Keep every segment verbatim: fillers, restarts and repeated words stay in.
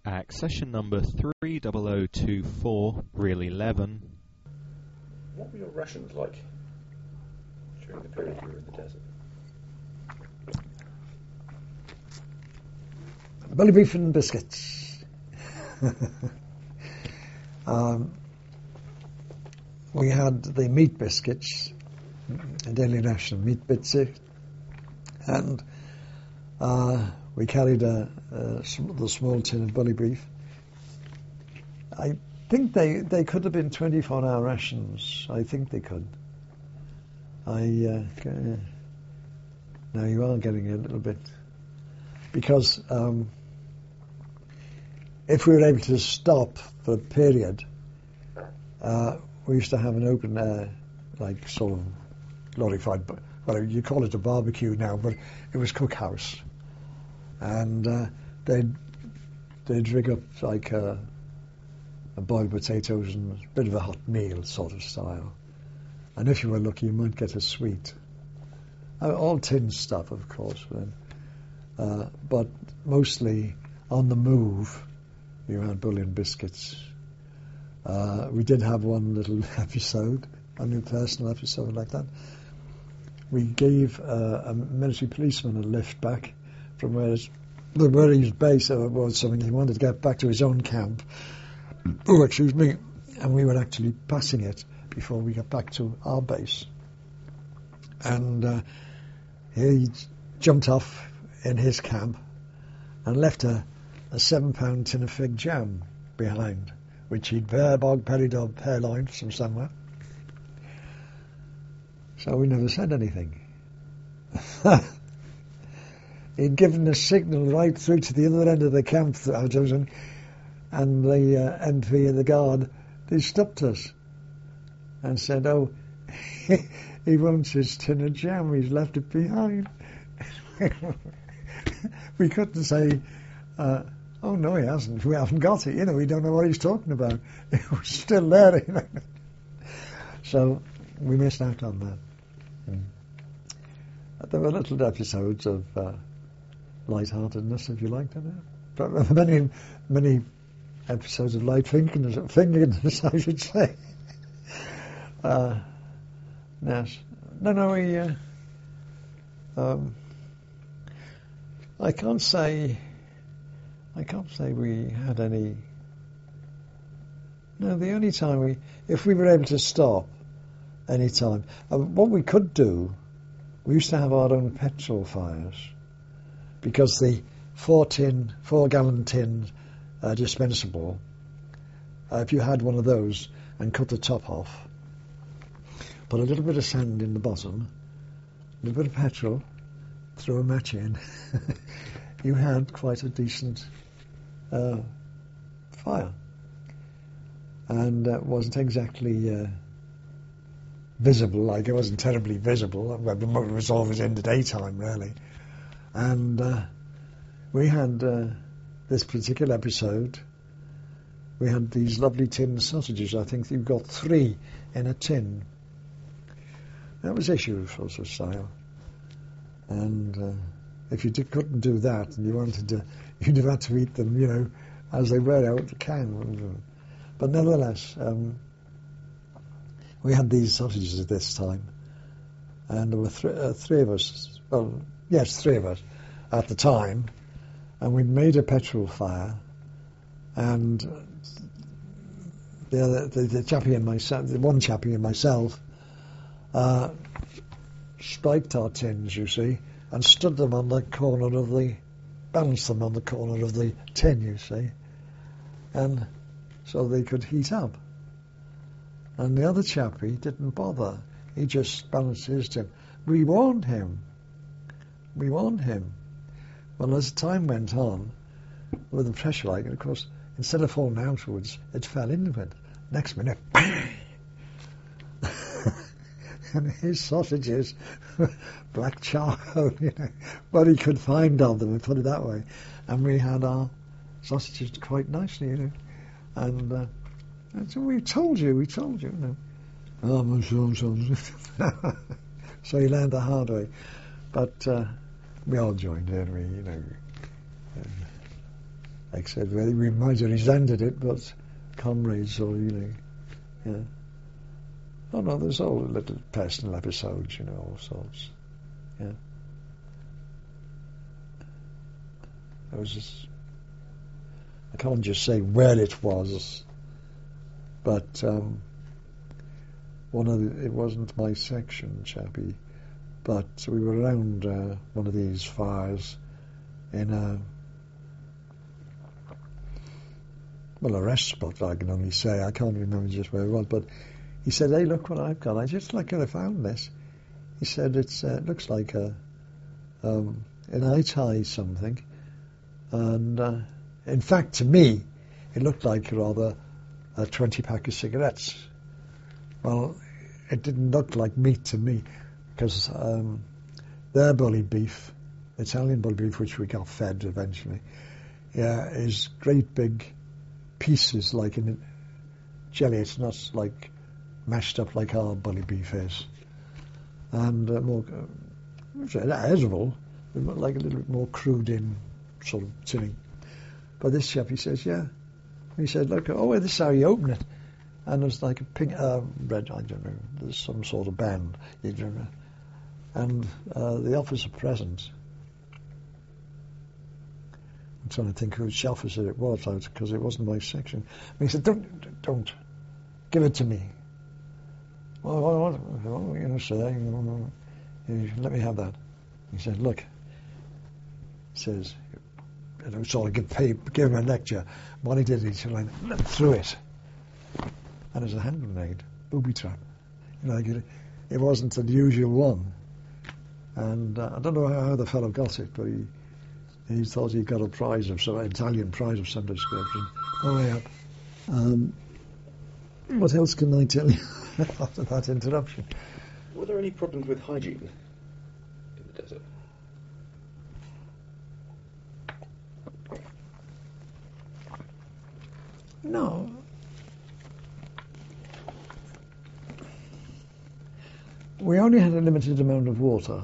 Accession number three zero zero two four, reel eleven. What were your rations like during the period you were in the desert? Belly beef and biscuits. um, we had the meat biscuits, a daily ration of meat biscuits, and uh, we carried a, a sm- the small tin of belly beef. I think they, they could have been twenty-four hour rations. I think they could. I uh, uh, now you are getting a little bit, because um, if we were able to stop for a period, uh, we used to have an open air, like sort of glorified, well, you call it a barbecue now, but it was cookhouse. And uh, they'd, they'd rig up like a, a boiled potatoes and a bit of a hot meal sort of style. And if you were lucky, you might get a sweet. Uh, all tin stuff, of course, then. Uh, but mostly on the move, you had bouillon biscuits. Uh, we did have one little episode, a new personal episode like that. We gave uh, a military policeman a lift back from where, his, where he was based, or was something. He wanted to get back to his own camp. Oh, excuse me. And we were actually passing it before we got back to our base. And uh, he jumped off in his camp and left a, a seven-pound tin of fig jam behind, which he'd bear bog peridog purloined from somewhere. So we never said anything. He'd given a signal right through to the other end of the camp, and the uh, M P and the guard, they stopped us and said, oh, he wants his tin of jam, he's left it behind. We couldn't say, uh, oh no he hasn't, we haven't got it, you know, we don't know what he's talking about. It was still there, you know. So we missed out on that. Mm. There were little episodes of uh, light-heartedness, if you like, but many, many episodes of light fingerness, fingerness I should say. Uh, yes. No, no, we, uh, um, I can't say, I can't say we had any, no, the only time we, if we were able to stop any time, uh, what we could do, we used to have our own petrol fires, because the four tin, four gallon tin uh, dispensable, uh, if you had one of those and cut the top off, put a little bit of sand in the bottom, a little bit of petrol, throw a match in, you had quite a decent uh, fire. And it uh, wasn't exactly uh, visible, like it wasn't terribly visible, it was always in the daytime really. And uh, we had uh, this particular episode, we had these lovely tin sausages. I think you've got three in a tin. That was issue sort of style. And uh, if you did, couldn't do that and you wanted to, you'd have had to eat them, you know, as they were out of the can. But nevertheless, um, we had these sausages at this time, and there were th- uh, three of us, well, yes, three of us at the time, and we'd made a petrol fire, and the other, the, the chappie and myself, the one chappie and myself, uh, spiked our tins, you see, and stood them on the corner of the, balanced them on the corner of the tin, you see, and so they could heat up. And the other chappie didn't bother. He just balanced his tin. We warned him. We warned him. Well, as time went on, with the pressure like, and of course, instead of falling outwards, it fell into it. Next minute, bang! And his sausages, black charcoal, you know, what he could find of them, put it that way. And we had our sausages quite nicely, you know. And uh, And so we told you, we told you, you know. Oh, so, so. So he learned the hard way. But uh, we all joined in, we, you know. like I said, well, we might have resented it, but comrades or really, yeah. Oh no, there's all little personal episodes, you know, all sorts. Yeah. I was just, I can't just say where it was, but um, one of the, it wasn't my section, chappie, but we were around uh, one of these fires in a, well, a rest spot, I can only say. I can't remember just where it was, but he said, hey, look what I've got. I just like I found this. He said, it's, uh, it looks like a, um, an eye tie something. And uh, in fact, to me, it looked like rather a twenty pack of cigarettes. Well, it didn't look like meat to me, because um, their bully beef, Italian bully beef, which we got fed eventually, yeah, is great big pieces like in jelly. It's not like mashed up like our bully beef is, and uh, more uh, edible, but like a little bit more crude in sort of tinning. But this chap, he says, yeah. He said, look, oh, this is how you open it. And there's like a pink, uh, red, I don't know, there's some sort of band. You don't know. And uh, the officer present, I'm trying to think which officer it was, because it wasn't my section. And he said, don't, don't, give it to me. Well, what, what, you know, sir, let me have that. He said, look, he says, you know, sort of give, pay, give him a lecture. What he did, he sort of like, threw it. And it was a hand grenade, booby trap. You know, it, it wasn't the usual one. And uh, I don't know how, how the fellow got it, but he he thought he got a prize of some Italian prize of some description. Oh yeah. Um, what else can I tell you after that interruption? Were there any problems with hygiene in the desert? No. We only had a limited amount of water.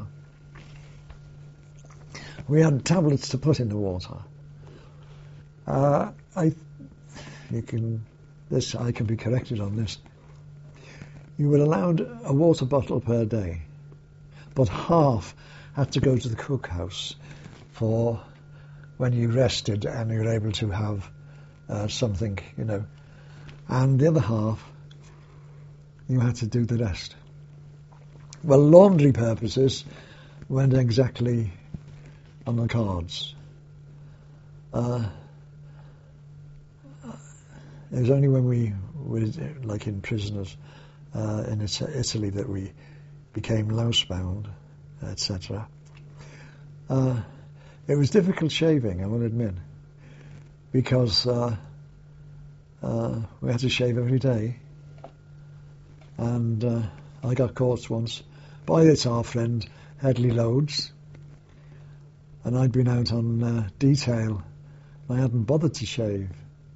We had tablets to put in the water. Uh, I, you can, this I can be corrected on this. You were allowed a water bottle per day, but half had to go to the cookhouse for when you rested and you were able to have uh, something, you know, and the other half you had to do the rest. Well, laundry purposes went exactly on the cards. Uh, it was only when we were, like in prisoners uh, in Italy, that we became lousebound, et cetera. Uh, it was difficult shaving, I will admit, because uh, uh, we had to shave every day, and uh, I got caught once by this our friend Headley Loads, and I'd been out on uh, detail. I hadn't bothered to shave,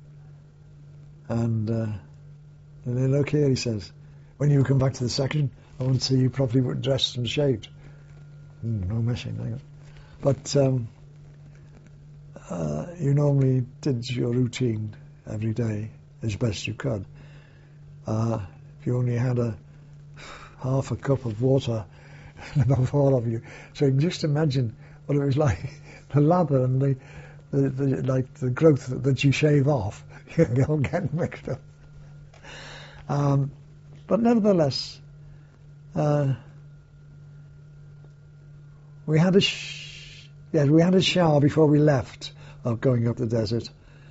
and uh, and then look here, he says, when you come back to the section, I want to see you properly dressed and shaved. Mm, no messing, hang on. But um, uh, you normally did your routine every day as best you could. Uh, if you only had a half a cup of water above all of you, so you can just imagine what it was like, the lather and the, the, the like the growth that, that you shave off, you all get mixed up. Um, but nevertheless, uh, we had a sh- yeah we had a shower before we left of going up the desert.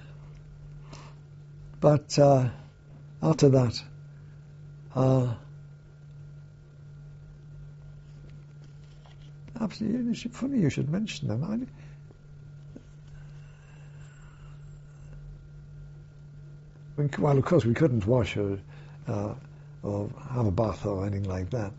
But uh, after that, uh, absolutely, it's funny you should mention them. I, well, of course, we couldn't wash or, uh, or have a bath or anything like that.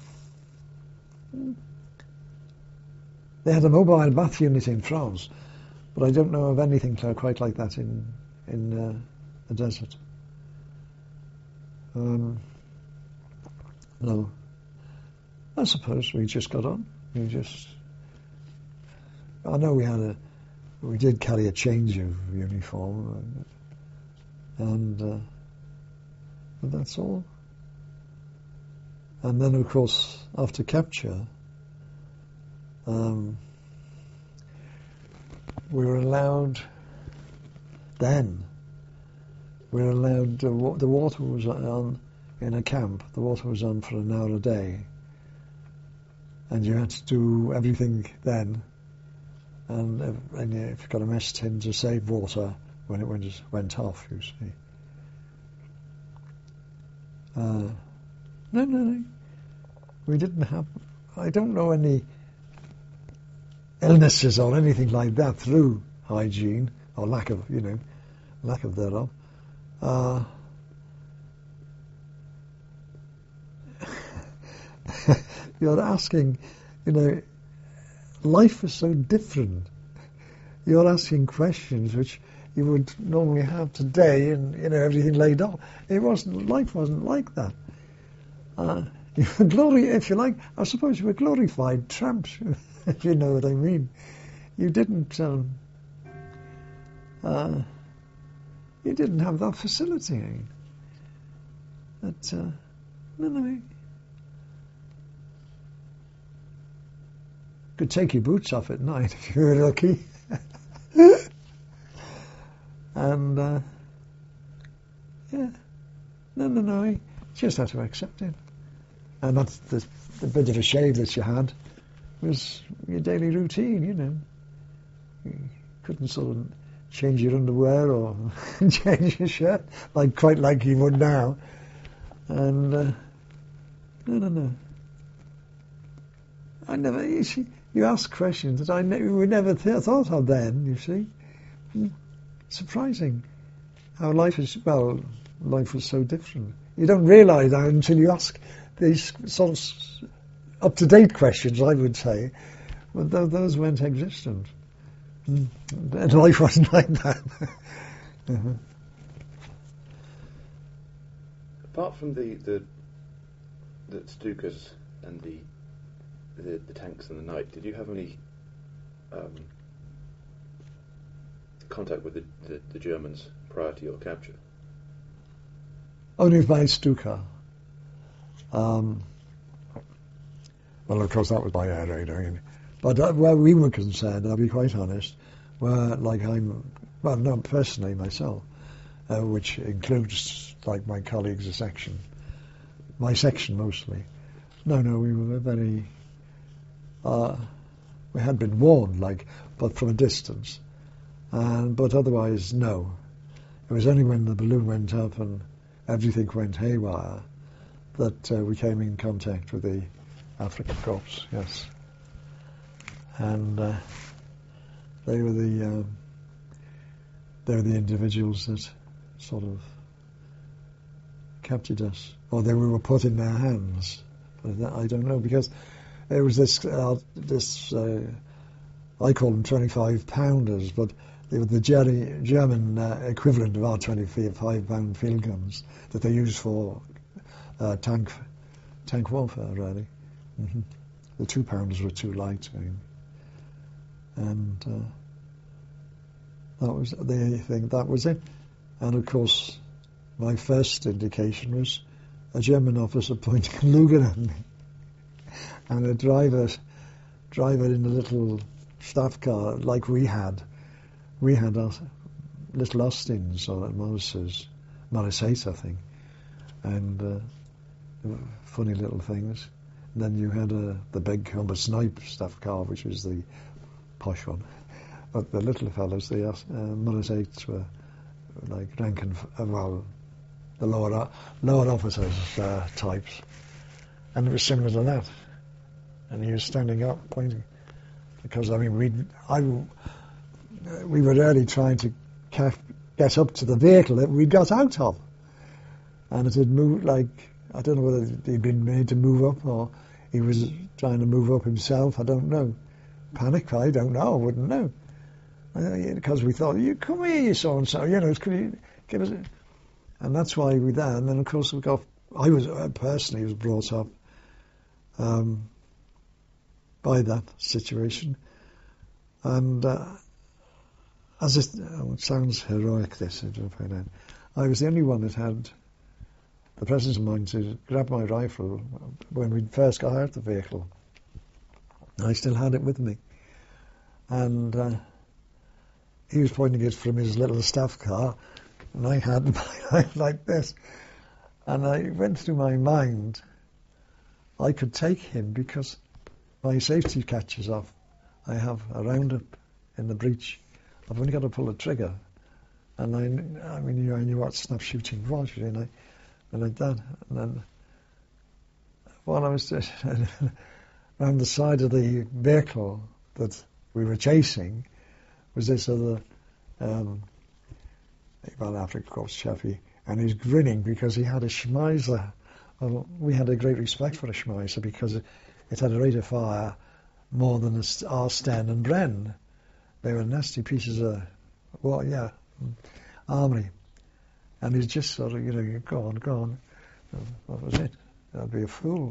They had a mobile bath unit in France, but I don't know of anything quite like that in in uh, the desert. Um, no, I suppose we just got on. We just, I know we had a, we did carry a change of uniform, and uh, but that's all. And then, of course, after capture, um, we were allowed. Then we were allowed. Uh, wa- the water was on in a camp. The water was on for an hour a day, and you had to do everything then. And, uh, and you, if you got a mess tin to save water when it went went off, you see. Uh, no, no, no. We didn't have. I don't know any illnesses or anything like that through hygiene or lack of, you know, lack of thereof. Uh, you're asking, you know, life is so different. You're asking questions which you would normally have today, and you know everything laid out. It wasn't. Life wasn't like that. Uh, you were glory, if you like. I suppose you were glorified tramps, if you know what I mean. You didn't. Um, uh, you didn't have that facility. But uh, no, no. Could take your boots off at night if you were lucky. And uh, yeah, no, no, no. You just had to accept it. And that's the, the bit of a shave that you had was your daily routine. You know, you couldn't sort of change your underwear or change your shirt like quite like you would now. And uh, no, no, no. I never. You see, you ask questions that I ne- we never th- thought of then. You see, surprising how life is. Well, life was so different. You don't realise that until you ask these sort of up-to-date questions. I would say, but th- those weren't existent, and life wasn't like that. uh-huh. Apart from the the the Stukas and the The, the tanks in the night, did you have any um, contact with the, the, the Germans prior to your capture? Only by Stuka. Um, well, of course, that was by air raid. I mean. But uh, where we were concerned, I'll be quite honest, where, like, I'm, well, not personally myself, uh, which includes, like, my colleagues, a section, my section mostly. No, no, we were very... Uh, we had been warned, like, but from a distance. And but otherwise, no. It was only when the balloon went up and everything went haywire that uh, we came in contact with the African Corps. Yes, and uh, they were the um, they were the individuals that sort of captured us, or they were put in their hands. But that, I don't know, because. It was this, uh, this uh, I call them twenty-five pounders, but they were the German, German uh, equivalent of our twenty-five pound field guns that they use for uh, tank tank warfare, really. Mm-hmm. The two pounders were too light, I mean. And uh, that was the thing, that was it. And of course, my first indication was a German officer pointing a Luger at me. And a driver, driver in a little staff car like we had. We had our little Austins or Morris's, Morris eight, I think, and uh, funny little things. And then you had uh, the big Humber Snipe staff car, which was the posh one. But the little fellows, the uh, Morris eights were like rank and uh, well, the lower lower officers uh, types, and it was similar to that. And he was standing up, pointing, because I mean, we, I, we were really trying to get up to the vehicle that we got out of, and it had moved like I don't know whether he'd been made to move up or he was trying to move up himself. I don't know. Panic? I don't know. I wouldn't know, because we thought, you come here, you so and so, you know, could you give us? A... And that's why we there. And then of course we got. I was uh, personally was brought up. Um, by that situation, and uh, as it, oh, it sounds heroic, this, I don't find out. I was the only one that had the presence of mind to grab my rifle when we first got out of the vehicle. I still had it with me. And uh, he was pointing it from his little staff car, and I had my knife like this. And I went through my mind, I could take him because my safety catches off. I have a roundup in the breech. I've only got to pull the trigger. And I, I mean, you know, I knew what snap shooting was, you know, and like that. And then while I was just around the side of the vehicle that we were chasing was this other, um, well, African Corps chappie, and he's grinning because he had a Schmeiser. Well, we had a great respect for a Schmeiser because it, it had a rate of fire more than our Sten and Bren. They were nasty pieces of, well, yeah, armory. And he's just sort of, you know, go on, go on. That was it. I'd be a fool.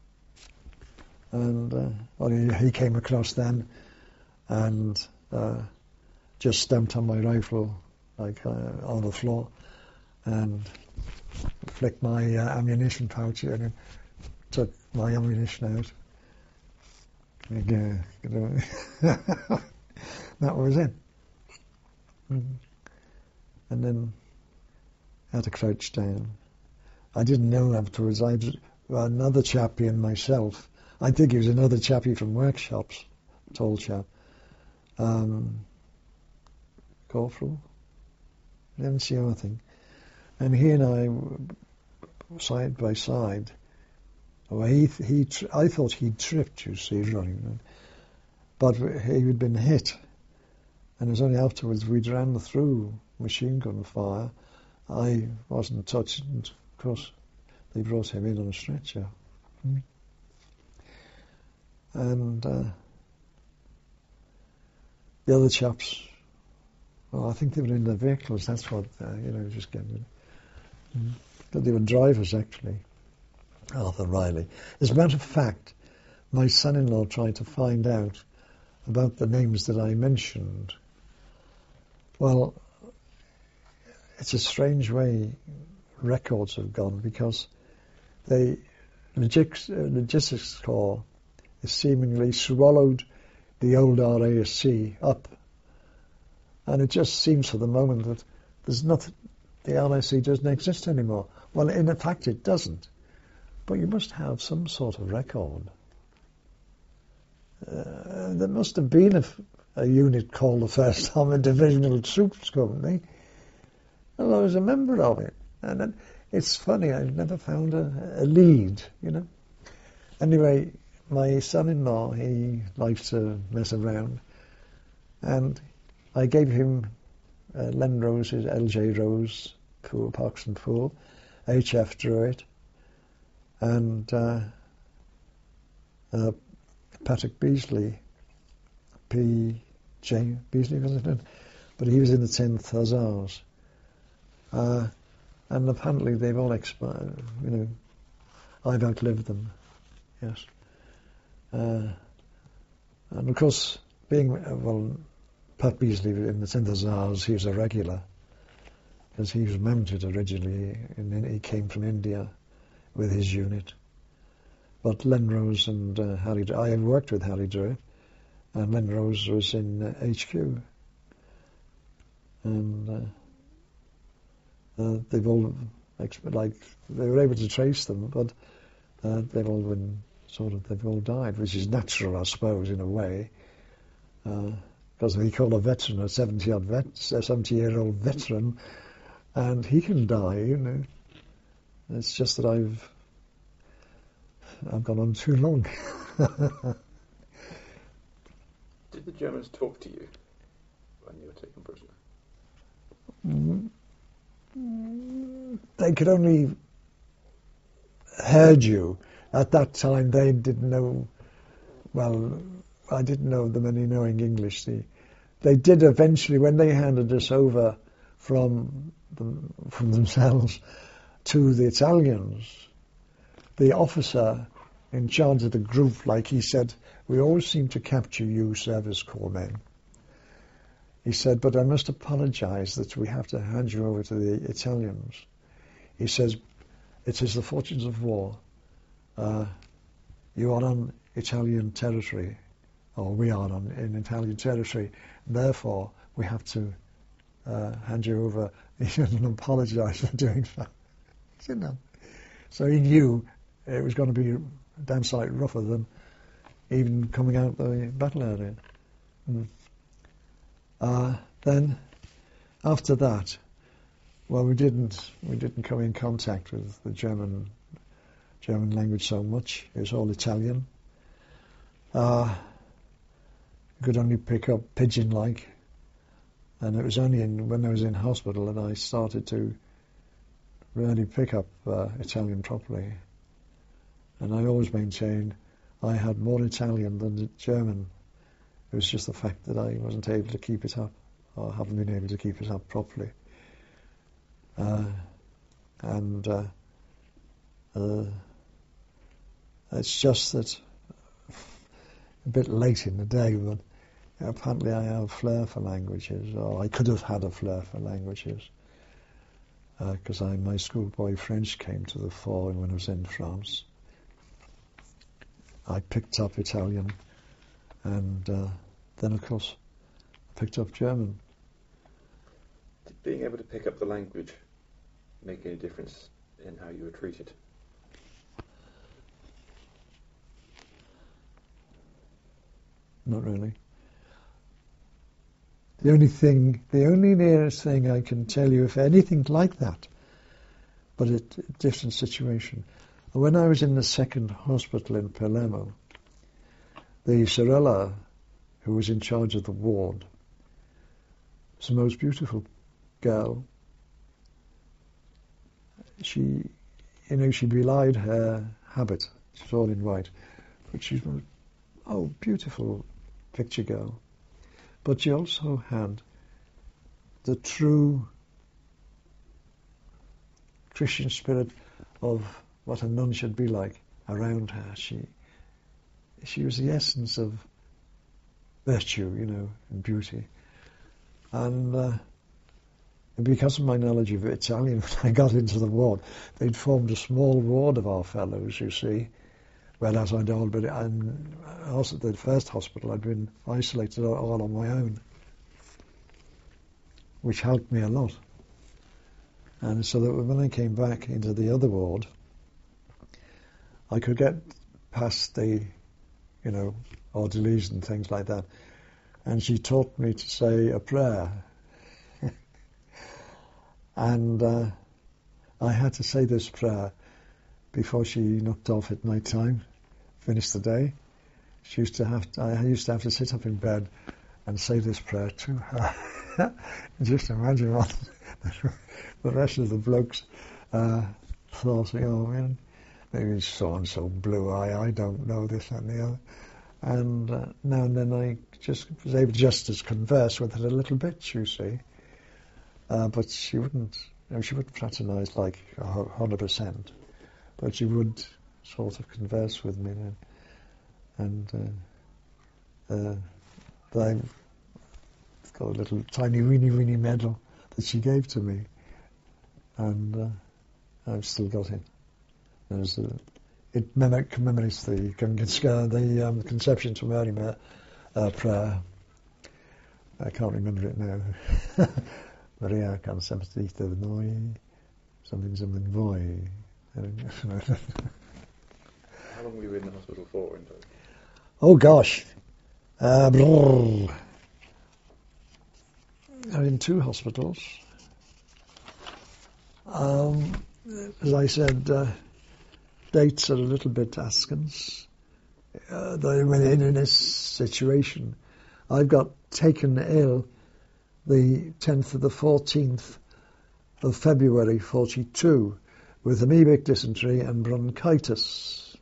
And uh, well, he, he came across then and uh, just stamped on my rifle like uh, on the floor and flicked my uh, ammunition pouch and took my ammunition out. And, uh, you know, that was it. And then I had to crouch down. I didn't know afterwards. I had well, another chappie and myself. I think he was another chappie from workshops, tall chap. Um, Corporal. I didn't see anything. And he and I, side by side. Well, he, he, tri- I thought he'd tripped, you see, running. But he had been hit. And it was only afterwards we'd ran through machine gun fire. I wasn't touched, and of course they brought him in on a stretcher. Mm. And uh, the other chaps, well, I think they were in their vehicles, that's what, uh, you know, just getting... Mm. But they were drivers, actually. Arthur Riley. As a matter of fact, my son-in-law tried to find out about the names that I mentioned. Well, it's a strange way records have gone because the Logistics, uh, Logistics Corps has seemingly swallowed the old R A S C up. And it just seems for the moment that there's nothing, the R A S C doesn't exist anymore. Well, in fact, it doesn't. But you must have some sort of record. Uh, there must have been a, a unit called the First Armoured Divisional Troops Company. And I was a member of it. And then, it's funny, I've never found a, a lead, you know. Anyway, my son-in-law, he likes to mess around. And I gave him uh, Len Rose's L J Rose pool, Parkson pool. H F drew it. And uh, uh, Patrick Beasley, P. J. Beasley, wasn't it? But he was in the tenth Hussars. Uh, and apparently they've all expired, you know. I've outlived them, yes. Uh, and of course, being, uh, well, Pat Beasley in the tenth Hussars, he was a regular, because he was mounted originally, and he came from India with his unit. But Len Rose and uh, Harry, I have worked with Harry Druitt, and Len Rose was in uh, H Q. And uh, uh, they've all, like, they were able to trace them, but uh, they've all been, sort of, they've all died, which is natural, I suppose, in a way. Because uh, we call a veteran a seventy-odd vet, a seventy-year-old veteran, and he can die, you know. It's just that I've I've gone on too long. Did the Germans talk to you when you were taken prisoner? Mm, they could only heard you. At that time, they didn't know. Well, I didn't know them any knowing English. They, they did eventually when they handed us over from them, from themselves to the Italians. The officer in charge of the group, like he said, we always seem to capture you service corps men. he said, but I must apologise that we have to hand you over to the Italians. He says, it is the fortunes of war. Uh, you are on Italian territory, or we are on in Italian territory, and therefore we have to uh, hand you over. He didn't apologise for doing that. You know. So he knew it was going to be a damn sight rougher than even coming out the battle area. Mm. Uh, then, after that, well, we didn't we didn't come in contact with the German German language so much. It was all Italian. Uh, you could only pick up pidgin-like, and it was only in, when I was in hospital that I started to really pick up uh, Italian properly. And I always maintained I had more Italian than German. It was just the fact that I wasn't able to keep it up, or haven't been able to keep it up properly. Uh, and uh, uh, it's just that a bit late in the day, but apparently I have a flair for languages, or I could have had a flair for languages, because uh, my schoolboy French came to the fore when I was in France. I picked up Italian, and uh, then of course I picked up German. Did being able to pick up the language make any difference in how you were treated? Not really. The only thing, the only nearest thing I can tell you, if anything like that, but a t- different situation. When I was in the second hospital in Palermo, the Sorella, who was in charge of the ward, was the most beautiful girl. She, you know, she belied her habit. She was all in white, but she was, oh, beautiful picture girl. But she also had the true Christian spirit of what a nun should be like around her. She she was the essence of virtue, you know, and beauty. And uh, because of my knowledge of Italian, when I got into the ward, they'd formed a small ward of our fellows, you see, whereas I'd already, and also the first hospital, I'd been isolated all on my own, which helped me a lot. And so that when I came back into the other ward, I could get past the, you know, orderlies and things like that. And she taught me to say a prayer. and uh, I had to say this prayer before she knocked off at night time, finished the day. She used to have to, I used to have to sit up in bed and say this prayer to her. Just imagine what the rest of the blokes uh, thought, you know, I mean, maybe so-and-so blue eye, I don't know, this and the other. And uh, now and then I just was able just to converse with her a little bit, you see. Uh, but she wouldn't, you know, she wouldn't fraternise like one hundred percent. But she would sort of converse with me. And, and uh, uh, I've got a little tiny weeny weeny medal that she gave to me. And uh, I've still got it. There's a, it commemorates the, the um, Conception to Mary uh, prayer. I can't remember it now. Maria conceptita noi, something something voi. How long were you in the hospital for? In oh gosh, uh, I'm in two hospitals. Um, as I said, uh, dates are a little bit askance. Uh, they were in, in this situation. I got taken ill the tenth to the fourteenth of February forty-two with amoebic dysentery and bronchitis.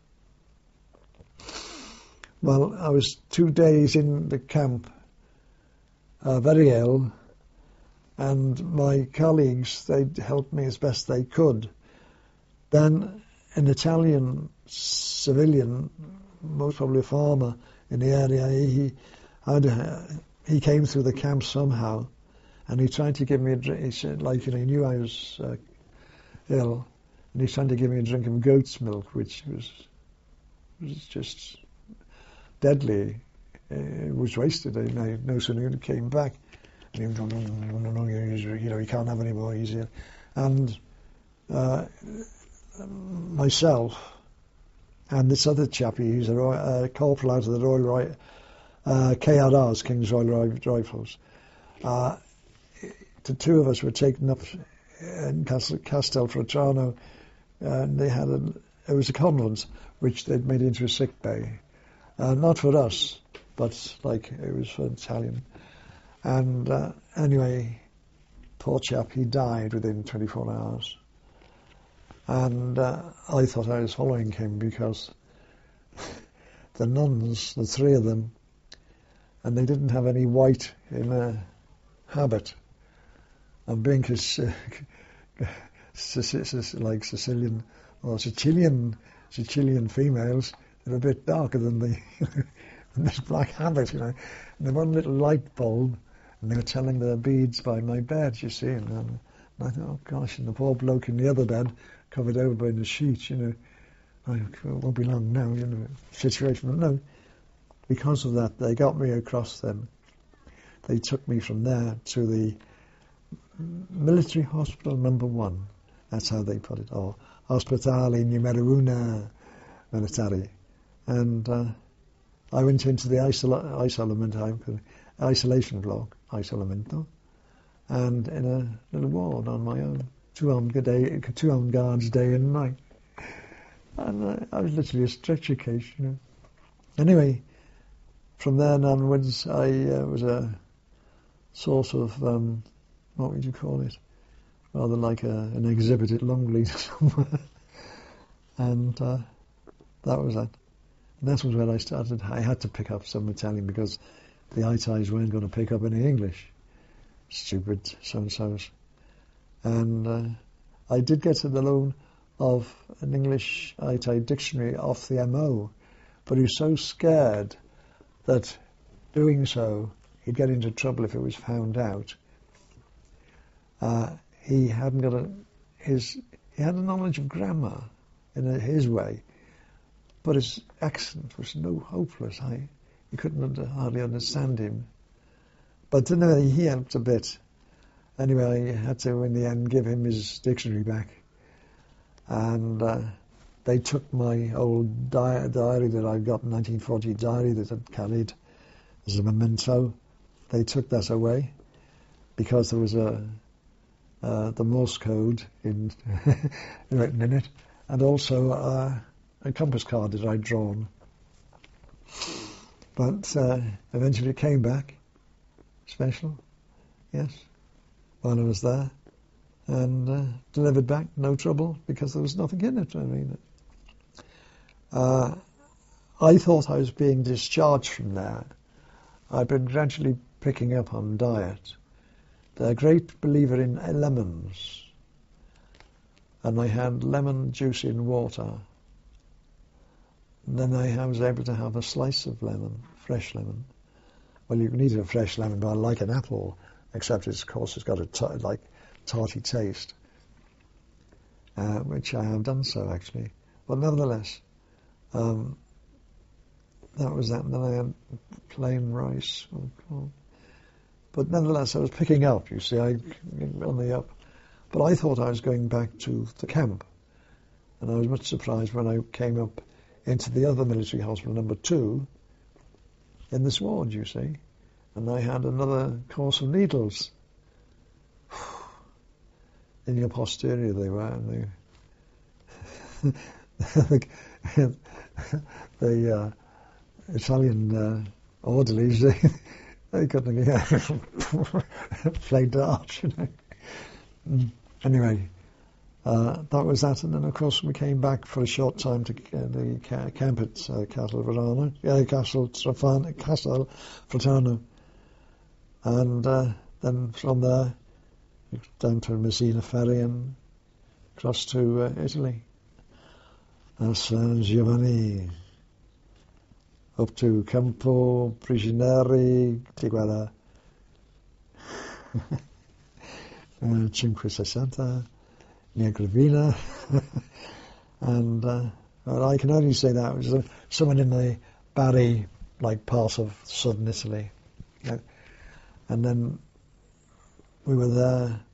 Well, I was two days in the camp, uh, very ill, and my colleagues, they helped me as best they could. Then an Italian civilian, most probably a farmer in the area, he had uh, he came through the camp somehow, and he tried to give me a drink. He said, like, you know, he knew I was uh, ill, and he tried to give me a drink of goat's milk, which was was just deadly. It was wasted. I, I no sooner he came back, and he went, no, no, no, you know, he can't have any more. He's ill. And uh, myself and this other chappie, who's a uh, corporal out of the Royal Roy- uh, K R Rs, King's Royal Rifles. Uh, the two of us were taken up in Castel, Castelfrattano, and they had a, it was a convent which they'd made into a sick bay. Uh, not for us, but like it was for Italian. And uh, anyway, poor chap, he died within twenty-four hours. And uh, I thought I was following him because the nuns, the three of them, and they didn't have any white in a habit. And being uh, like Sicilian or Sicilian Sicilian females, they're a bit darker than the this black habit, you know. And they had one little light bulb, and they were telling their beads by my bed, you see. And, um, and I thought, oh gosh, and the poor bloke in the other bed, covered over by the sheets, you know, I it won't be long now, you know, situation. But no, because of that, they got me across them. They took me from there to the military hospital number one. That's how they put it, or Ospedale Numero Uno Militari. And uh, I went into the isol- isolament, isolation block, isolamento, and in a little ward on my own. Two armed, day, two armed guards day and night. And uh, I was literally a stretcher case, you know. Anyway, from there onwards, I uh, was a sort of, um, what would you call it? Rather like a, an exhibit at Longleat somewhere. And uh, that was that. And that was when I started. I had to pick up some Italian because the I T Is weren't going to pick up any English. Stupid so-and-sos. And uh, I did get the loan of an English I T I dictionary off the M O, but he was so scared that doing so he'd get into trouble if it was found out. Uh, he hadn't got a his he had a knowledge of grammar in a, his way, but his accent was no hopeless. I you couldn't under, hardly understand him. But anyway, he helped a bit. Anyway, I had to, in the end, give him his dictionary back. And uh, they took my old di- diary that I'd got, nineteen forty diary that I'd carried as a memento. They took that away because there was a uh, the Morse code in written in it, and also uh, a compass card that I'd drawn. But uh, eventually it came back, special, yes. While I was there, and uh, delivered back, no trouble, because there was nothing in it. I mean, uh, I thought I was being discharged from there. I've been gradually picking up on diet. They're a great believer in lemons, and I had lemon juice in water. And then I was able to have a slice of lemon, fresh lemon. Well, you can eat a fresh lemon, but I like an apple. Except, it's, of course, it's got a t- like tarty taste, uh, which I have done so actually. But nevertheless, um, that was that. And then I had plain rice. Oh, God. But nevertheless, I was picking up. You see, I on the up. But I thought I was going back to the camp, and I was much surprised when I came up into the other military hospital, number two, in this ward. You see. And I had another course of needles. In your posterior they were. And they the uh, Italian uh, orderlies, they, they couldn't get play darts, you know. Anyway, uh, that was that. And then, of course, we came back for a short time to uh, the ca- camp at uh, Castelfrattano, uh, Castel Trafano, Castel Frattano. And uh, then from there, down to Messina ferry and across to uh, Italy. Uh, San Giovanni, up to Campo Prigionieri di Guerra, uh, Cinque Sessanta, Negravina, and uh, well, I can only say that it was uh, someone in the Bari, like part of southern Italy. Yeah. And then we were there